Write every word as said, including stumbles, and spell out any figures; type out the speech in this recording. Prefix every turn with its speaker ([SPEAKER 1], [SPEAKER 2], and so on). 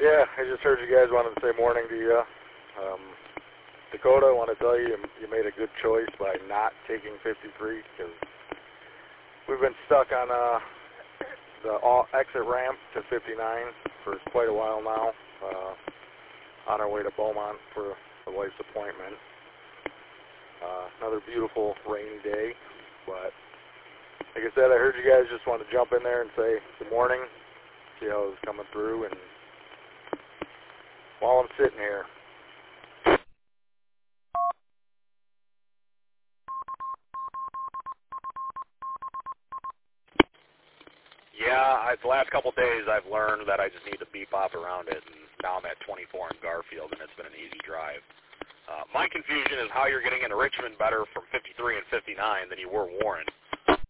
[SPEAKER 1] Yeah, I just heard you guys wanted to say morning to you. Um, Dakota, I want to tell you, you made a good choice by not taking fifty-three because we've been stuck on uh, the exit ramp to fifty-nine for quite a while now, uh, on our way to Beaumont for the wife's appointment. Uh, another beautiful rainy day, but like I said, I heard you guys just want to jump in there and say good morning, see how it was coming through, and while I'm sitting here,
[SPEAKER 2] Yeah, I, the last couple of days I've learned that I just need to beep off around it, and now I'm at twenty-four in Garfield, and it's been an easy drive. Uh, my confusion is how you're getting into Richmond better from fifty-three and fifty-nine than you were Warren.